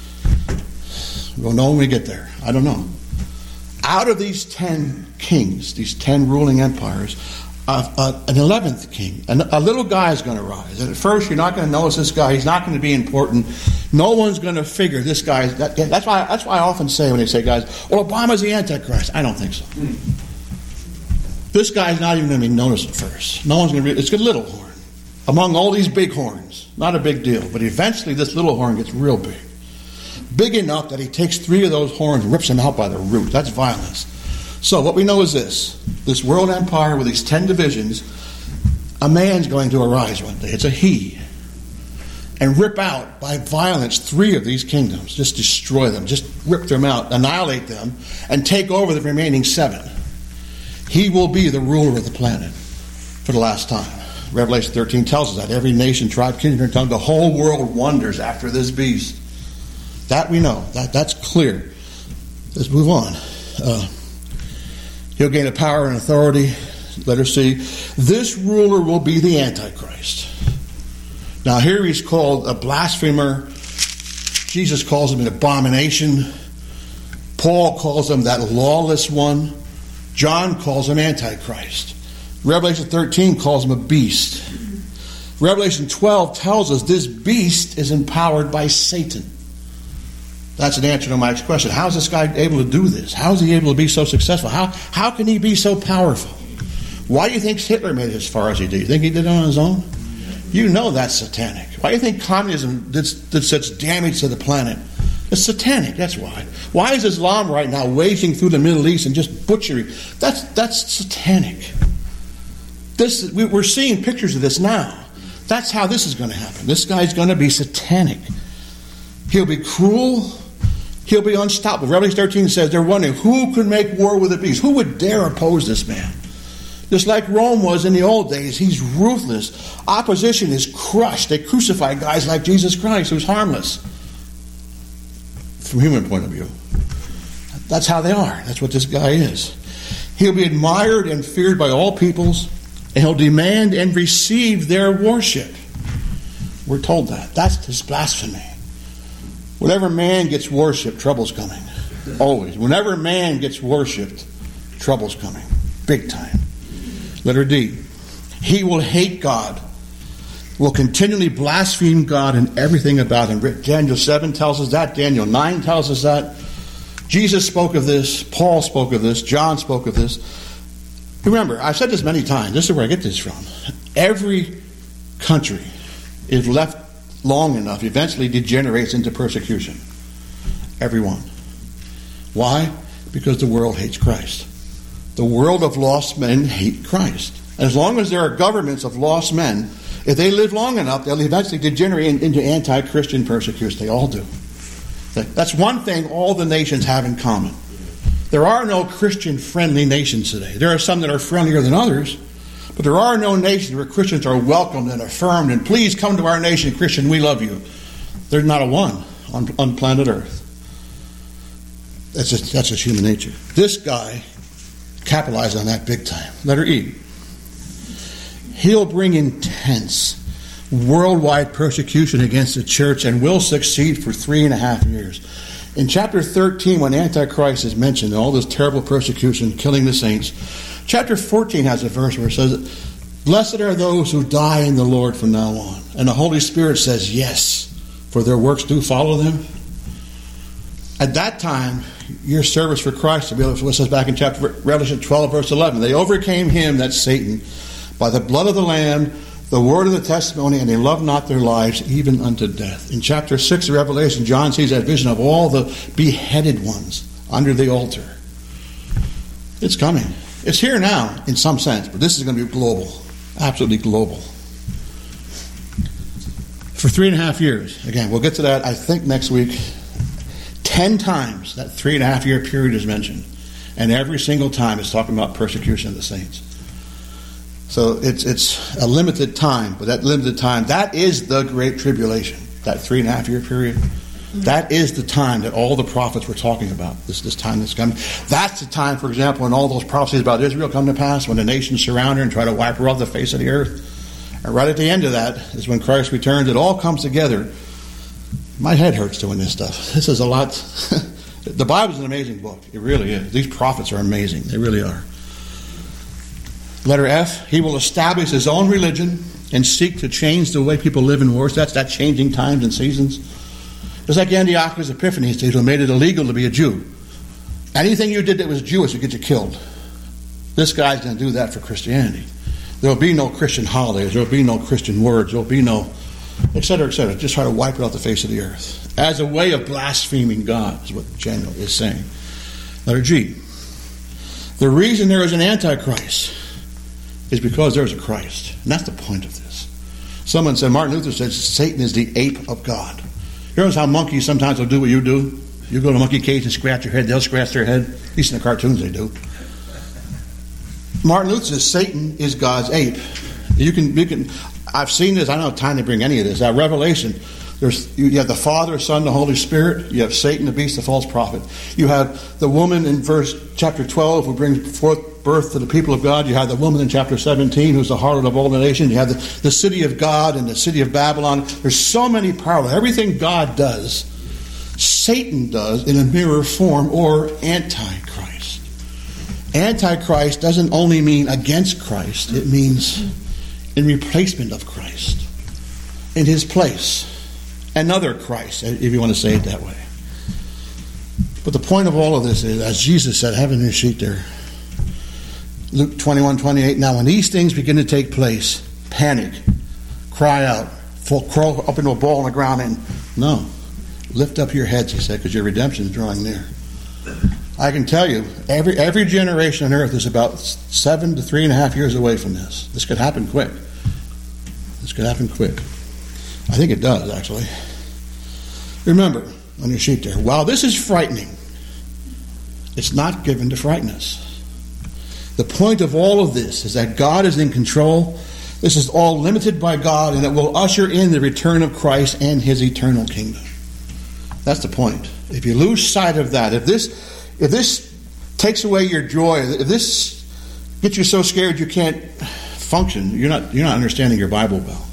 We'll know when we get there. I don't know. Out of these ten kings, these ten ruling empires, uh, uh, an eleventh king, an, a little guy is going to rise. And at first, you're not going to notice this guy. He's not going to be important. No one's going to figure this guy. That, that's why. That's why I often say when they say, "Guys, well, Obama's the Antichrist." I don't think so. Mm. This guy's not even going to be noticed at first. No one's going to be. It's a little horn among all these big horns. Not a big deal, but eventually, this little horn gets real big. Big enough that he takes three of those horns and rips them out by the root. That's violence. So what we know is this. This world empire with these ten divisions, a man's going to arise one day. It's a he. And rip out by violence three of these kingdoms. Just destroy them. Just rip them out. Annihilate them. And take over the remaining seven. He will be the ruler of the planet for the last time. Revelation thirteen tells us that. Every nation, tribe, kindred, and tongue, the whole world wonders after this beast. That we know. That That's clear. Let's move on. Uh, he'll gain a power and authority. Letter C. This ruler will be the Antichrist. Now here he's called a blasphemer. Jesus calls him an abomination. Paul calls him that lawless one. John calls him Antichrist. Revelation thirteen calls him a beast. Revelation twelve tells us this beast is empowered by Satan. That's an answer to Mike's question. How is this guy able to do this? How is he able to be so successful? How how can he be so powerful? Why do you think Hitler made it as far as he did? You think he did it on his own? You know that's satanic. Why do you think communism did, did such damage to the planet? It's satanic, that's why. Why is Islam right now waging through the Middle East and just butchery? That's that's satanic. This we're seeing pictures of this now. That's how this is going to happen. This guy's going to be satanic. He'll be cruel. He'll be unstoppable. Revelation thirteen says they're wondering who could make war with the beast. Who would dare oppose this man? Just like Rome was in the old days, he's ruthless. Opposition is crushed. They crucify guys like Jesus Christ, who's harmless. From a human point of view. That's how they are. That's what this guy is. He'll be admired and feared by all peoples, and he'll demand and receive their worship. We're told that. That's his blasphemy. Whenever man gets worshipped, trouble's coming. Always. Whenever man gets worshipped, trouble's coming. Big time. Letter D. He will hate God. Will continually blaspheme God and everything about him. Daniel seven tells us that. Daniel nine tells us that. Jesus spoke of this. Paul spoke of this. John spoke of this. Remember, I've said this many times. This is where I get this from. Every country is left long enough, eventually degenerates into persecution. Everyone. Why? Because the world hates Christ. The world of lost men hate Christ. And as long as there are governments of lost men, if they live long enough, they'll eventually degenerate into anti-Christian persecution. They all do. That's one thing all the nations have in common. There are no Christian-friendly nations today. There are some that are friendlier than others, but there are no nations where Christians are welcomed and affirmed, and please come to our nation, Christian, we love you. There's not a one on, on planet Earth. That's just, that's just human nature. This guy Capitalize on that big time. Letter E. He'll bring intense worldwide persecution against the church and will succeed for three and a half years. In chapter thirteen, when Antichrist is mentioned, all this terrible persecution, killing the saints, chapter fourteen has a verse where it says, blessed are those who die in the Lord from now on. And the Holy Spirit says, yes, for their works do follow them. At that time, your service for Christ will be able to, what says back in chapter Revelation twelve, verse eleven, they overcame him, that's Satan, by the blood of the Lamb, the word of the testimony, and they loved not their lives even unto death. In chapter six of Revelation, John sees that vision of all the beheaded ones under the altar. It's coming. It's here now, in some sense, but this is going to be global. Absolutely global. For three and a half years. Again, we'll get to that, I think, next week. Ten times that three and a half year period is mentioned. And every single time it's talking about persecution of the saints. So it's it's a limited time, but that limited time, that is the Great Tribulation, that three and a half year period. That is the time that all the prophets were talking about, this, this time that's coming. That's the time, for example, when all those prophecies about Israel come to pass, when the nations surround her and try to wipe her off the face of the earth. And right at the end of that is when Christ returns. It all comes together. My head hurts doing this stuff. This is a lot. The Bible's an amazing book. It really is. These prophets are amazing. They really are. Letter F, he will establish his own religion and seek to change the way people live in wars. That's that changing times and seasons. Just like Antiochus Epiphanes did, who made it illegal to be a Jew. Anything you did that was Jewish would get you killed. This guy's going to do that for Christianity. There will be no Christian holidays. There will be no Christian words. There will be no, et cetera, et cetera. Just try to wipe it off the face of the earth. As a way of blaspheming God, is what Daniel is saying. Letter G. The reason there is an Antichrist is because there's a Christ. And that's the point of this. Someone said, Martin Luther said, Satan is the ape of God. Here's how monkeys sometimes will do what you do. You go to a monkey cage and scratch your head, they'll scratch their head. At least in the cartoons they do. Martin Luther says Satan is God's ape. You can, you can. I've seen this. I don't have time to bring any of this. At Revelation, there's you have the Father, Son, the Holy Spirit. You have Satan, the beast, the false prophet. You have the woman in verse chapter twelve who brings forth birth to the people of God. You have the woman in chapter seventeen who's the harlot of all the nations. You have the, the city of God and the city of Babylon. There's so many parallels. Everything God does, Satan does in a mirror form or antichrist. Antichrist doesn't only mean against Christ. It means in replacement of Christ. In his place. Another Christ, if you want to say it that way. But the point of all of this is, as Jesus said, have it in your sheet there. Luke twenty-one twenty-eight. Now when these things begin to take place, panic, cry out, fall, crawl up into a ball on the ground, and no. Lift up your heads, he said, because your redemption is drawing near. I can tell you, every every generation on earth is about seven to three and a half years away from this. This could happen quick. This could happen quick. I think it does, actually. Remember, on your sheet there, while this is frightening, it's not given to frighten us. The point of all of this is that God is in control. This is all limited by God, and it will usher in the return of Christ and his eternal kingdom. That's the point. If you lose sight of that, if this if this takes away your joy, if this gets you so scared you can't function, you're not you're not understanding your Bible well.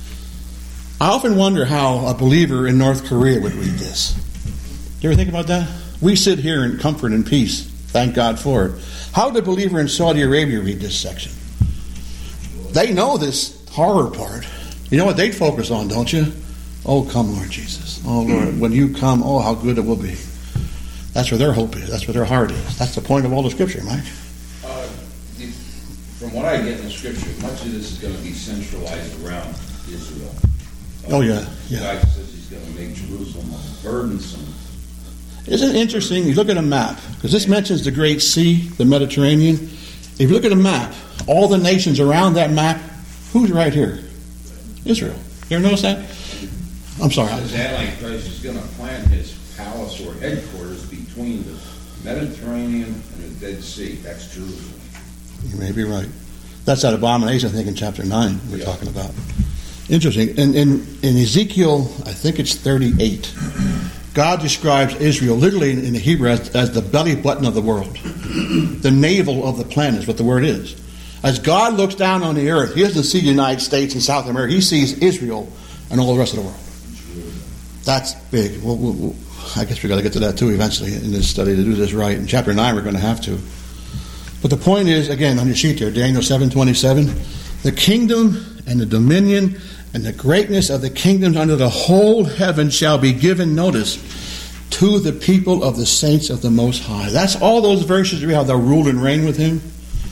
I often wonder how a believer in North Korea would read this. Do you ever think about that? We sit here in comfort and peace. Thank God for it. How would a believer in Saudi Arabia read this section? They know this horror part. You know what they'd focus on, don't you? Oh, come, Lord Jesus. Oh, Lord, when you come, oh, how good it will be. That's where their hope is. That's where their heart is. That's the point of all the Scripture, Mike. Uh, from what I get in the Scripture, much of this is going to be centralized around Israel. Uh, oh, yeah. yeah. God says he's going to make Jerusalem burdensome. Isn't it interesting? You look at a map, because this mentions the Great Sea, the Mediterranean. If you look at a map, all the nations around that map, who's right here? Israel. You ever notice that? I'm sorry. It says Antichrist is going to plant his palace or headquarters between the Mediterranean and the Dead Sea. That's Jerusalem. You may be right. That's that abomination, I think, in chapter nine we're yeah. talking about. Interesting. In, in, in Ezekiel, I think it's thirty-eight, God describes Israel literally in the Hebrew as, as the belly button of the world. The navel of the planet is what the word is. As God looks down on the earth, he doesn't see the United States and South America. He sees Israel and all the rest of the world. That's big. We'll, we'll, we'll, I guess we've got to get to that too eventually in this study to do this right. In chapter nine, we're going to have to. But the point is, again, on your sheet there, Daniel seven twenty-seven, the kingdom and the dominion and the greatness of the kingdoms under the whole heaven shall be given notice to the people of the saints of the Most High. That's all those verses we have. They'll rule and reign with him.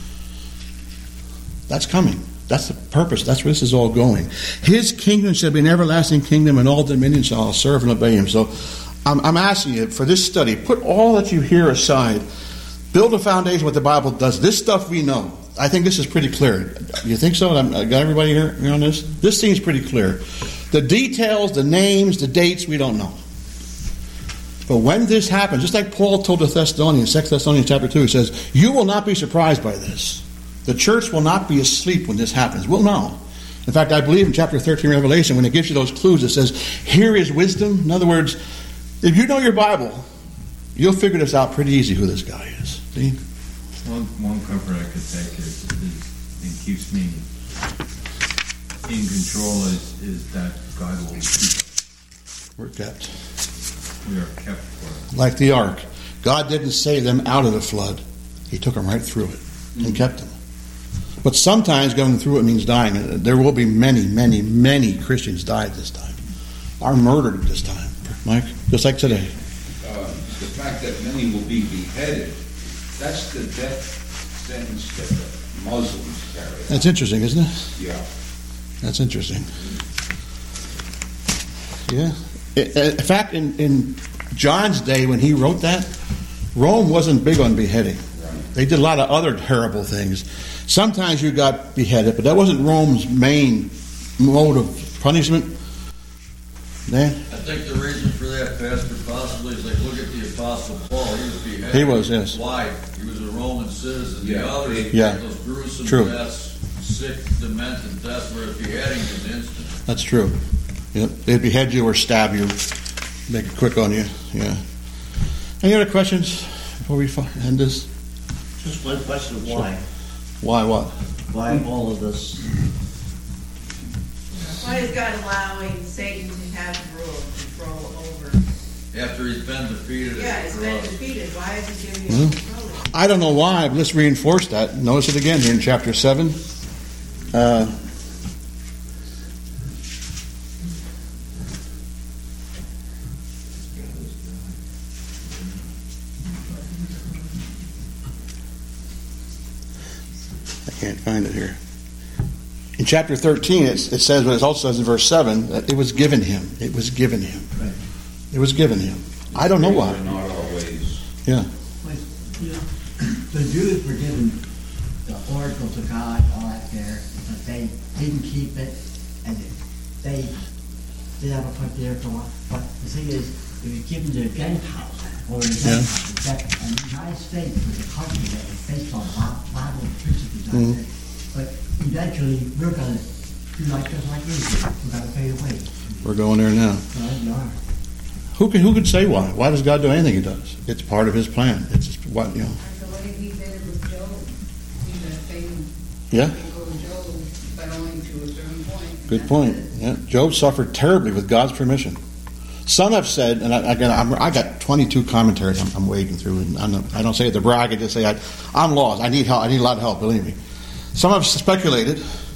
That's coming. That's the purpose. That's where this is all going. His kingdom shall be an everlasting kingdom, and all dominions shall serve and obey him. So I'm, I'm asking you for this study, put all that you hear aside. Build a foundation of what the Bible does. This stuff we know. I think this is pretty clear. You think so? I got everybody here on this? This seems pretty clear. The details, the names, the dates, we don't know. But when this happens, just like Paul told the Thessalonians, Second Thessalonians chapter two, he says, you will not be surprised by this. The church will not be asleep when this happens. We'll know. In fact, I believe in chapter thirteen Revelation, when it gives you those clues, it says, here is wisdom. In other words, if you know your Bible, you'll figure this out pretty easy who this guy is. See? One, one comfort I could take is, is and keeps me in control is, is that God will keep us. We're kept. We are kept for it. Like the ark. God didn't save them out of the flood. He took them right through it and mm-hmm. kept them. But sometimes going through it means dying. There will be many, many, many Christians died this time. Are murdered this time, Mike, just like today. Uh, the fact that many will be beheaded, that's the death sentence that the Muslims carry. That's interesting, isn't it? Yeah. That's interesting. Yeah. In fact, in, in John's day when he wrote that, Rome wasn't big on beheading. Right. They did a lot of other terrible things. Sometimes you got beheaded, but that wasn't Rome's main mode of punishment. Dan? I think the reason for that, Pastor, possibly is like, look at the Apostle Paul. He was beheaded. He was, yes. Why? He was a Roman citizen. Yeah. The others, yeah. those gruesome True. deaths, sick, demented deaths, where beheading is instant. That's true. Yeah. They'd behead you or stab you, make it quick on you. Yeah. Any other questions before we end this? Just one question: why? Sure. Why what? Why all of this? Why is God allowing Satan to have rule, control over? After he's been defeated. Yeah, he's been defeated. Why is he giving well, him control? I don't know why, but let's reinforce that. Notice it again here in chapter seven. Uh, Can't find it here. In chapter thirteen, it, it says, but it also says in verse seven, that it was given him. It was given him. Right. It was given him. I don't know why. Not always. Yeah. But, you know, the Jews were given the oracles of God, all that there, but they didn't keep it, and they did have a put there for what. But the thing is, it was given to the Gentiles, or the Gentiles. Yeah. That, and the United States was a country that was based on Bible principles. Mm-hmm. But eventually, we're going to do like just like Israel. We're going to fade away. We're going there now. Well, we are. Who can who could say why? Why does God do anything He does? It's part of His plan. It's just what you know. That's the way He did it with Job. He said Satan Yeah. can go to Job, but only to a certain point. Good point. Yeah. Job suffered terribly with God's permission. Some have said, and I, again, I'm, I got twenty-two commentaries I'm, I'm wading through, and I'm not, I don't say it to brag. I just say I, I'm lost. I need help. I need a lot of help. Believe me. Some have speculated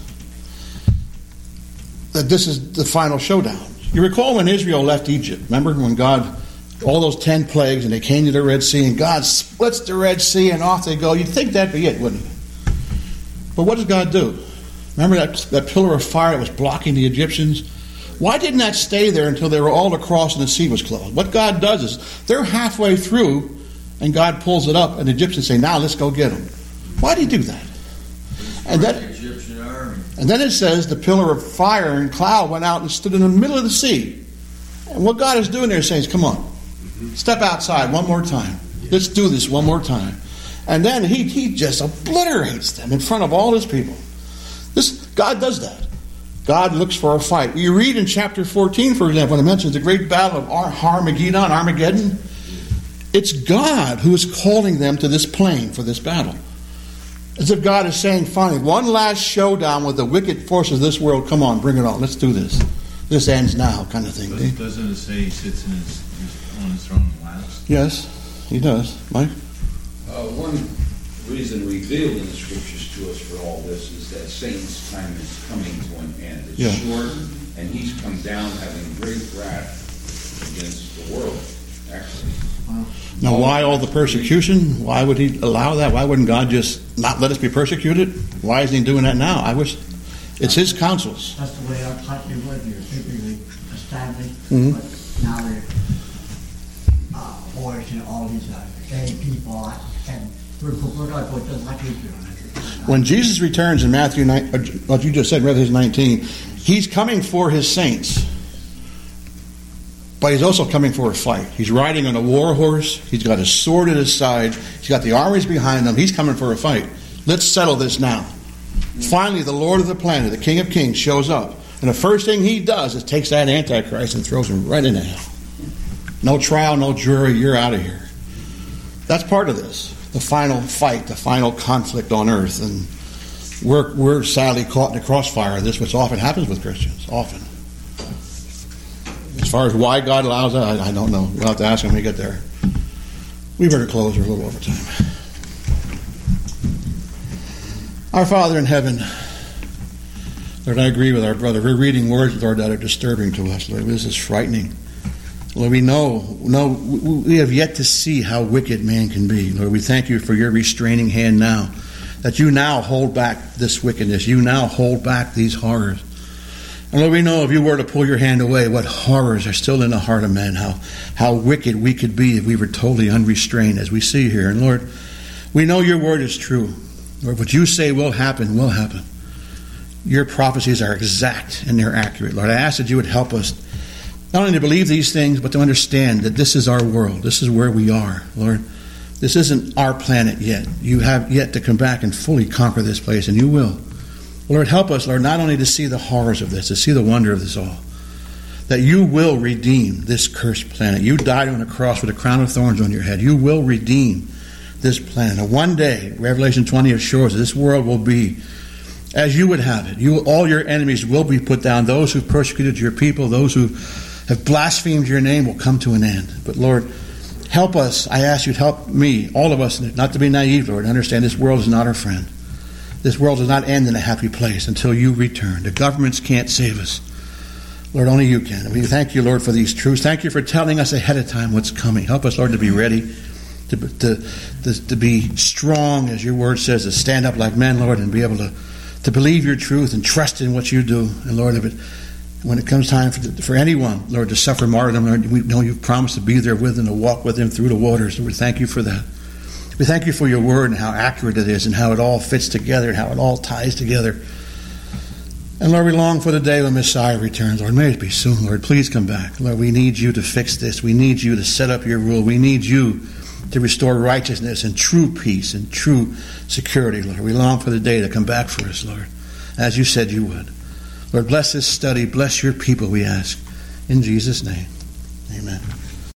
that this is the final showdown. You recall when Israel left Egypt? Remember when God, all those ten plagues, and they came to the Red Sea, and God splits the Red Sea, and off they go. You'd think that'd be it, wouldn't you? But what does God do? Remember that that pillar of fire that was blocking the Egyptians? Why didn't that stay there until they were all across and the sea was closed? What God does is they're halfway through and God pulls it up and the Egyptians say, now let's go get them. Why did He do that? And then, Egyptian army. and then it says the pillar of fire and cloud went out and stood in the middle of the sea. And what God is doing there is saying, come on, step outside one more time. Let's do this one more time. And then he, he just obliterates them in front of all His people. This God does that. God looks for a fight. You read in chapter fourteen, for example, when it mentions the great battle of Armageddon, Armageddon. It's God who is calling them to this plain for this battle. As if God is saying, finally, one last showdown with the wicked forces of this world. Come on, bring it on. Let's do this. This ends now, kind of thing. Doesn't, doesn't it say he sits in his, his, on his throne last? Yes, he does. Mike? Uh, one reason revealed in the scriptures to us for all this is that Satan's time is coming to an end. It's Yeah. short, and he's come down having great wrath against the world, actually. Now, why all the persecution? Why would he allow that? Why wouldn't God just not let us be persecuted? Why isn't he doing that now? I wish it's his counsels. That's the way our country was. We were typically established, Mhm. but now we're uh, boys and all these uh, gay people, and we're, we're going to go just like we do. When Jesus returns in Matthew nine, what you just said, Matthew nineteen, he's coming for his saints. But he's also coming for a fight. He's riding on a war horse. He's got a sword at his side. He's got the armies behind him. He's coming for a fight. Let's settle this now. Finally, the Lord of the planet, the King of Kings, shows up. And the first thing he does is takes that Antichrist and throws him right into hell. No trial, no jury, you're out of here. That's part of this. The final fight, the final conflict on earth. And we're, we're sadly caught in the crossfire of this, which often happens with Christians. Often. As far as why God allows that, I, I don't know. We'll have to ask him when we get there. We better close. We're a little over time. Our Father in heaven, Lord, I agree with our brother. We're reading words, Lord, that are disturbing to us. Lord, this is frightening. Lord, we know, know, we have yet to see how wicked man can be. Lord, we thank you for your restraining hand now, that you now hold back this wickedness. You now hold back these horrors. And Lord, we know if you were to pull your hand away, what horrors are still in the heart of man, how, how wicked we could be if we were totally unrestrained, as we see here. And Lord, we know your word is true. Lord, what you say will happen, will happen. Your prophecies are exact and they're accurate. Lord, I ask that you would help us not only to believe these things, but to understand that this is our world. This is where we are, Lord. This isn't our planet yet. You have yet to come back and fully conquer this place, and you will. Lord, help us, Lord, not only to see the horrors of this, to see the wonder of this all, that you will redeem this cursed planet. You died on a cross with a crown of thorns on your head. You will redeem this planet. And one day, Revelation twenty assures us, this world will be as you would have it. You, all your enemies will be put down. Those who persecuted your people, those who have blasphemed your name will come to an end. But Lord, help us. I ask you to help me, all of us, not to be naive, Lord, understand this world is not our friend. This world does not end in a happy place until you return. The governments can't save us. Lord, only you can. And we thank you, Lord, for these truths. Thank you for telling us ahead of time what's coming. Help us, Lord, to be ready, to, to, to, to be strong, as your word says, to stand up like men, Lord, and be able to, to believe your truth and trust in what you do. And Lord, if it, when it comes time for, for anyone, Lord, to suffer martyrdom, Lord, we know you've promised to be there with them, to walk with them through the waters. Lord, thank you for that. We thank you for your word and how accurate it is and how it all fits together and how it all ties together. And Lord, we long for the day when Messiah returns. Lord, may it be soon, Lord. Please come back. Lord, we need you to fix this. We need you to set up your rule. We need you to restore righteousness and true peace and true security, Lord. We long for the day to come back for us, Lord, as you said you would. Lord, bless this study. Bless your people, we ask. In Jesus' name, amen.